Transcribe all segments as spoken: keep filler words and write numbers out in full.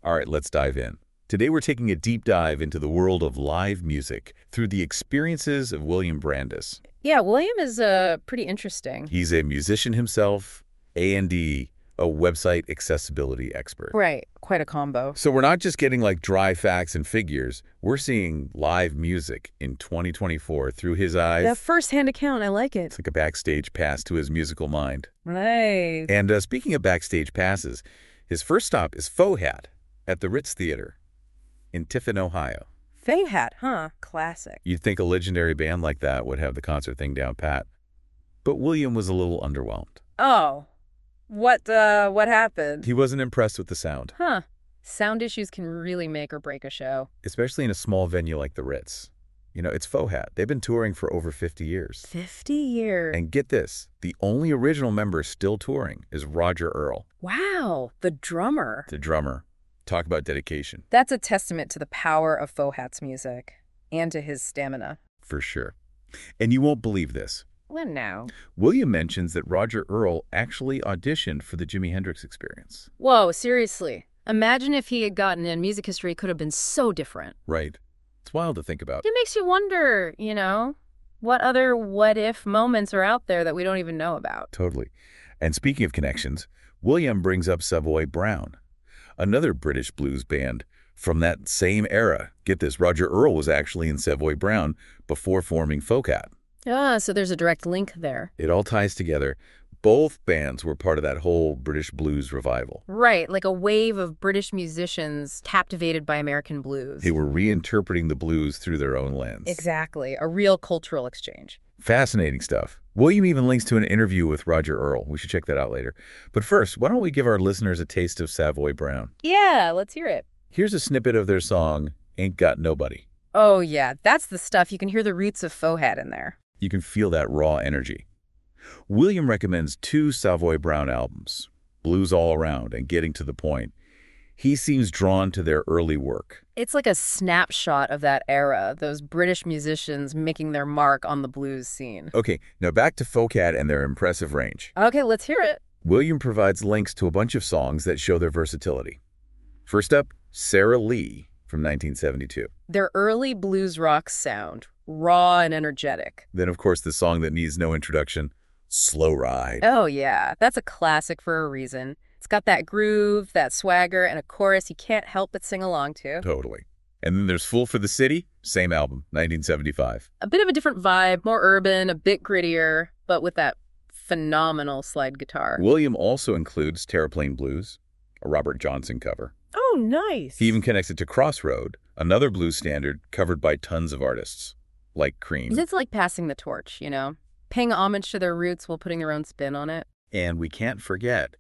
All right, let's dive in. Today we're taking a deep dive into the world of live music through the experiences of William Brandis. Yeah, William is uh, pretty interesting. He's a musician himself, A and D, a website accessibility expert. Right, quite a combo. So we're not just getting like dry facts and figures. We're seeing live music in twenty twenty-four through his eyes. That first-hand account, I like it. It's like a backstage pass to his musical mind. Nice. And uh, speaking of backstage passes, his first stop is Fohat at the Ritz Theater in Tiffin, Ohio. Fay Hat, huh? Classic. You'd think a legendary band like that would have the concert thing down pat. But William was a little underwhelmed. Oh, what, uh, what happened? He wasn't impressed with the sound, Huh. Sound issues can really make or break a show. especially in a small venue like the Ritz. You know, it's Fohat. They've been touring for over fifty years. Fifty years. And get this, the only original member still touring is Roger Earl, Wow, the drummer. the drummer. Talk about dedication, That's a testament to the power of Fohat's music and to his stamina. for sure. And you won't believe this. Well, now. William mentions that Roger Earl actually auditioned for the Jimi Hendrix Experience. Whoa, seriously. Imagine if he had gotten in. Music history could have been so different. Right. It's wild to think about. It makes you wonder, you know, what other what-if moments are out there that we don't even know about. Totally. And speaking of connections, William brings up Savoy Brown, another British blues band from that same era. Get this, Roger Earl was actually in Savoy Brown before forming Fohat. Ah, so there's a direct link there. It all ties together. Both bands were part of that whole British blues revival. Right, like a wave of British musicians captivated by American blues. They were reinterpreting the blues through their own lens. Exactly, a real cultural exchange. Fascinating stuff. William even links to an interview with Roger Earl. We should check that out later. But first, why don't we give our listeners a taste of Savoy Brown? Yeah, let's hear it. Here's a snippet of their song, Ain't Got Nobody. Oh yeah, that's the stuff. You can hear the roots of Fohat in there. You can feel that raw energy. William recommends two Savoy Brown albums, Blues All Around and Getting to the Point. He seems drawn to their early work. It's like a snapshot of that era, those British musicians making their mark on the blues scene. Okay, now back to Fohat and their impressive range. Okay, let's hear it. William provides links to a bunch of songs that show their versatility. First up, Sarah Lee from nineteen seventy-two. Their early blues rock sound, raw and energetic. Then, of course, the song that needs no introduction, Slow Ride. Oh yeah, that's a classic for a reason. It's got that groove, that swagger, and a chorus you can't help but sing along to. Totally. And then there's Fool for the City, same album, nineteen seventy-five. A bit of a different vibe, more urban, a bit grittier, but with that phenomenal slide guitar. William also includes Terraplane Blues, a Robert Johnson cover. Oh, nice. He even connects it to Crossroad, another blues standard covered by tons of artists, like Cream. It's like passing the torch, you know? Paying homage to their roots while putting their own spin on it. And we can't forget,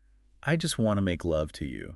I Just Want to Make Love to You,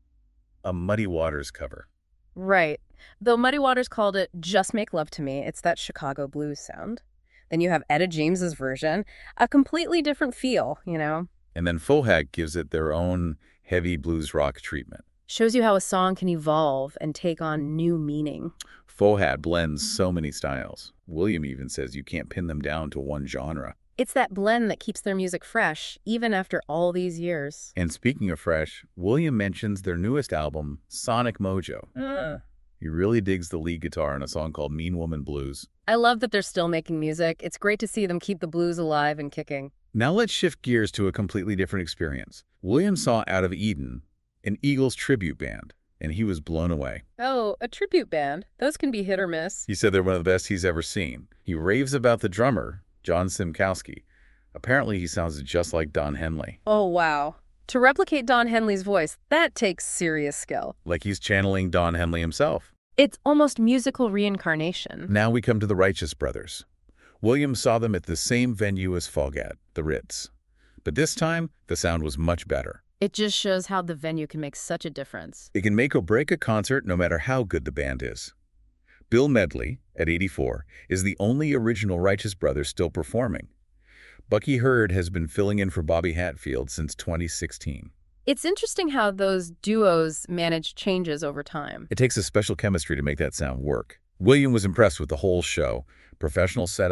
a Muddy Waters cover. Right. Though Muddy Waters called it Just Make Love to Me, it's that Chicago blues sound. Then you have Etta James's version, a completely different feel, you know? And then Fohat gives it their own heavy blues rock treatment. Shows you how a song can evolve and take on new meaning. Fohat blends so many styles. William even says you can't pin them down to one genre. It's that blend that keeps their music fresh, even after all these years. And speaking of fresh, William mentions their newest album, Sonic Mojo. Uh. He really digs the lead guitar in a song called Mean Woman Blues. I love that they're still making music. It's great to see them keep the blues alive and kicking. Now let's shift gears to a completely different experience. William saw Out of Eden, an Eagles tribute band, and he was blown away. Oh, a tribute band. Those can be hit or miss. He said they're one of the best he's ever seen. He raves about the drummer, John Simkowski. Apparently he sounds just like Don Henley. Oh, wow. To replicate Don Henley's voice, that takes serious skill. Like he's channeling Don Henley himself. It's almost musical reincarnation. Now we come to the Righteous Brothers. William saw them at the same venue as Fohat, the Ritz. But this time, the sound was much better. It just shows how the venue can make such a difference. It can make or break a concert no matter how good the band is. Bill Medley, at eighty-four, is the only original Righteous Brothers still performing. Bucky Hurd has been filling in for Bobby Hatfield since twenty sixteen. It's interesting how those duos manage changes over time. It takes a special chemistry to make that sound work. William was impressed with the whole show. Professional setup,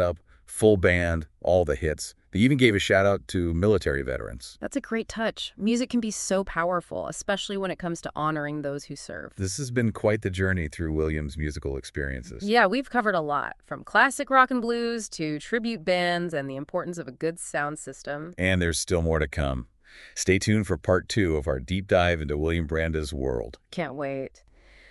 Full band, all the hits. They even gave a shout out to military veterans. That's a great touch. Music can be so powerful, especially when it comes to honoring those who serve. This has been quite the journey through Williams' musical experiences. Yeah, we've covered a lot, from classic rock and blues to tribute bands and the importance of a good sound system. And there's still more to come. Stay tuned for part two of our deep dive into William Brandes' world. Can't wait.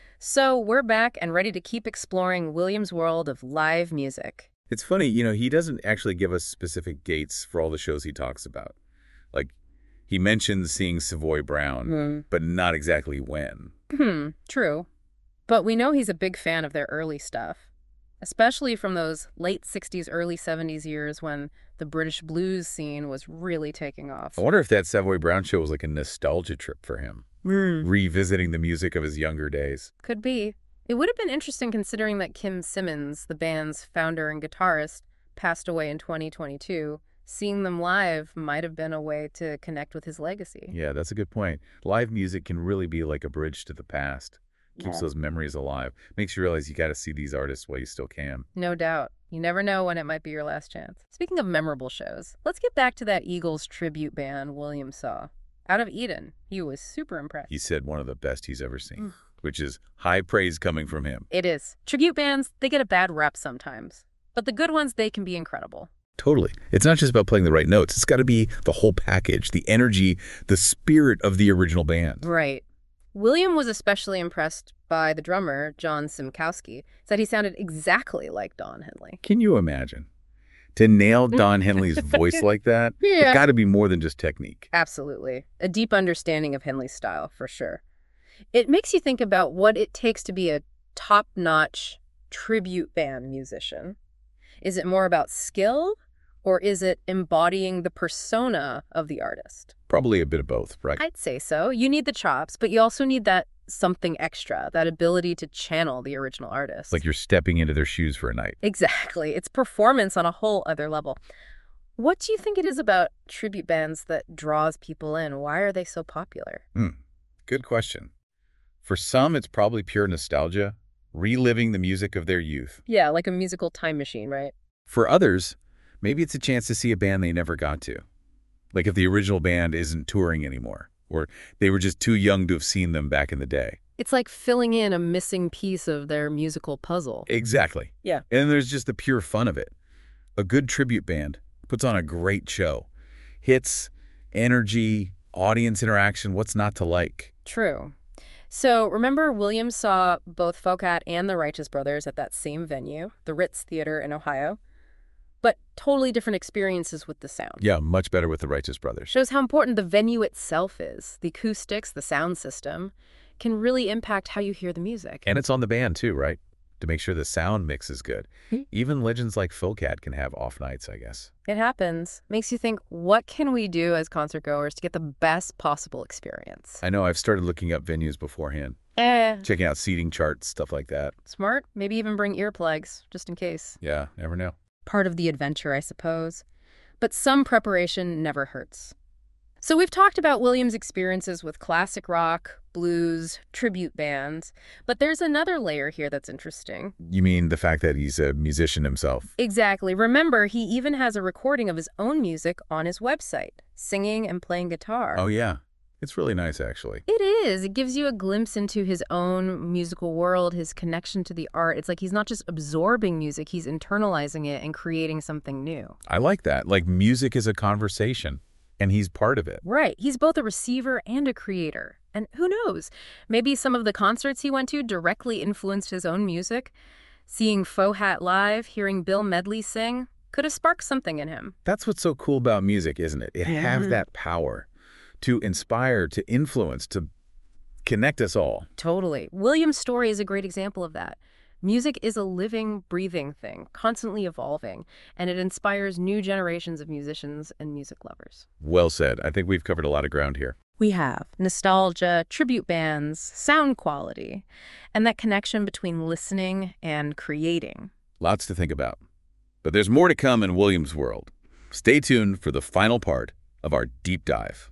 So we're back and ready to keep exploring Williams' world of live music. It's funny, you know, he doesn't actually give us specific dates for all the shows he talks about. Like, he mentions seeing Savoy Brown, Mm. but not exactly when. Hmm, true. But we know he's a big fan of their early stuff, especially from those late sixties, early seventies years when the British blues scene was really taking off. I wonder if that Savoy Brown show was like a nostalgia trip for him, Mm. revisiting the music of his younger days. Could be. It would have been interesting considering that Kim Simmons, the band's founder and guitarist, passed away in twenty twenty-two. Seeing them live might have been a way to connect with his legacy. Yeah, that's a good point. Live music can really be like a bridge to the past. Keeps Yeah. those memories alive. Makes you realize you got to see these artists while you still can. No doubt. You never know when it might be your last chance. Speaking of memorable shows, let's get back to that Eagles tribute band Williams saw. Out of Eden, he was super impressed. He said one of the best he's ever seen, Mm. which is high praise coming from him. It is. Tribute bands, they get a bad rep sometimes. But the good ones, they can be incredible. Totally. It's not just about playing the right notes. It's got to be the whole package, the energy, the spirit of the original band. Right. William was especially impressed by the drummer, John Simkowski, said he sounded exactly like Don Henley. Can you imagine? To nail Don Henley's voice like that, Yeah. it's got to be more than just technique. Absolutely. A deep understanding of Henley's style, for sure. It makes you think about what it takes to be a top-notch tribute band musician. Is it more about skill, or is it embodying the persona of the artist? Probably a bit of both, right? I'd say so. You need the chops, but you also need that something extra, that ability to channel the original artist. Like you're stepping into their shoes for a night. Exactly. It's performance on a whole other level. What do you think it is about tribute bands that draws people in? Why are they so popular? Hmm. Good question. For some, it's probably pure nostalgia, reliving the music of their youth. Yeah, like a musical time machine, right? For others, maybe it's a chance to see a band they never got to. Like if the original band isn't touring anymore, or they were just too young to have seen them back in the day. It's like filling in a missing piece of their musical puzzle. Exactly. Yeah. And there's just the pure fun of it. A good tribute band puts on a great show. Hits, energy, audience interaction, what's not to like? True. So remember, Williams saw both Focat and the Righteous Brothers at that same venue, the Ritz Theater in Ohio, but totally different experiences with the sound. Yeah, much better with the Righteous Brothers. Shows how important the venue itself is. The acoustics, the sound system, can really impact how you hear the music. And it's on the band too, right? To make sure the sound mix is good. Hmm. Even legends like Focat can have off nights, I guess. It happens. Makes you think, what can we do as concert goers to get the best possible experience? I know I've started looking up venues beforehand, Eh, checking out seating charts, stuff like that. smart. Maybe even bring earplugs, just in case. Yeah, never know. Part of the adventure, I suppose. But some preparation never hurts. So we've talked about Williams' experiences with classic rock, blues, tribute bands, but there's another layer here that's interesting. You mean the fact that he's a musician himself? Exactly. Remember, he even has a recording of his own music on his website, singing and playing guitar. Oh, yeah. It's really nice, actually. It is. It gives you a glimpse into his own musical world, his connection to the art. It's like he's not just absorbing music, he's internalizing it and creating something new. I like that. Like, music is a conversation, and he's part of it. Right. He's both a receiver and a creator. And who knows? Maybe some of the concerts he went to directly influenced his own music. Seeing Fohat live, hearing Bill Medley sing, could have sparked something in him. That's what's so cool about music, isn't it? It has Mhm. that power to inspire, to influence, to connect us all. Totally. William's story is a great example of that. Music is a living, breathing thing, constantly evolving, and it inspires new generations of musicians and music lovers. Well said. I think we've covered a lot of ground here. We have nostalgia, tribute bands, sound quality, and that connection between listening and creating. Lots to think about. But there's more to come in Williams' world. Stay tuned for the final part of our deep dive.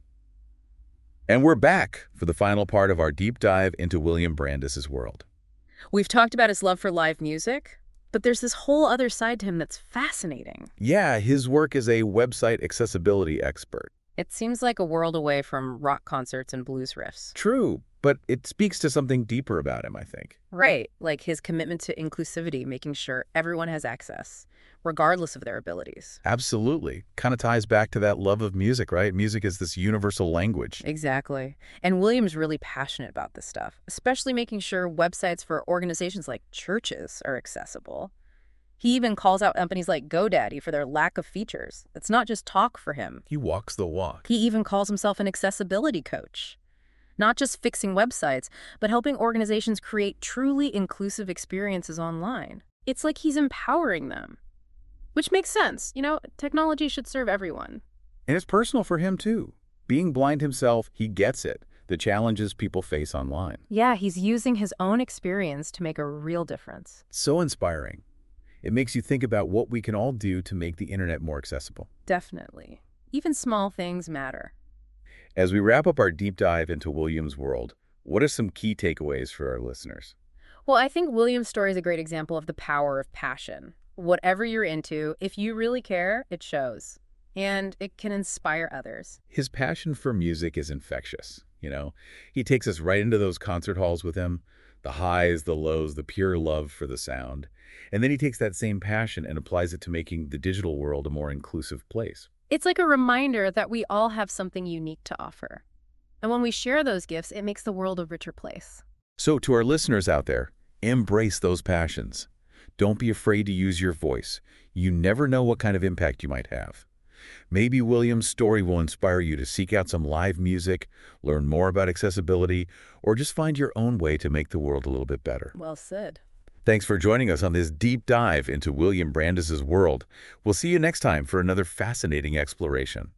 And we're back for the final part of our deep dive into William Brandes' world. We've talked about his love for live music, But there's this whole other side to him that's fascinating. Yeah, his work as a website accessibility expert. It seems like a world away from rock concerts and blues riffs. True, but it speaks to something deeper about him, I think. Right, like his commitment to inclusivity, making sure everyone has access, regardless of their abilities. Absolutely. Kind of ties back to that love of music, right? Music is this universal language. Exactly. And William's really passionate about this stuff, especially making sure websites for organizations like churches are accessible. He even calls out companies like GoDaddy for their lack of features. It's not just talk for him. He walks the walk. He even calls himself an accessibility coach. Not just fixing websites, but helping organizations create truly inclusive experiences online. It's like he's empowering them. Which makes sense. You know, technology should serve everyone. And it's personal for him, too. Being blind himself, he gets it. The challenges people face online. Yeah, he's using his own experience to make a real difference. So inspiring. It makes you think about what we can all do to make the internet more accessible. Definitely. Even small things matter. As we wrap up our deep dive into William's world, what are some key takeaways for our listeners? Well, I think William's story is a great example of the power of passion. Whatever you're into, if you really care, it shows. And it can inspire others. His passion for music is infectious, you know? He takes us right into those concert halls with him, the highs, the lows, the pure love for the sound. And then he takes that same passion and applies it to making the digital world a more inclusive place. It's like a reminder that we all have something unique to offer. And when we share those gifts, it makes the world a richer place. So to our listeners out there, embrace those passions. Don't be afraid to use your voice. You never know what kind of impact you might have. Maybe William's story will inspire you to seek out some live music, learn more about accessibility, or just find your own way to make the world a little bit better. Well said. Thanks for joining us on this deep dive into William Brandis's world. We'll see you next time for another fascinating exploration.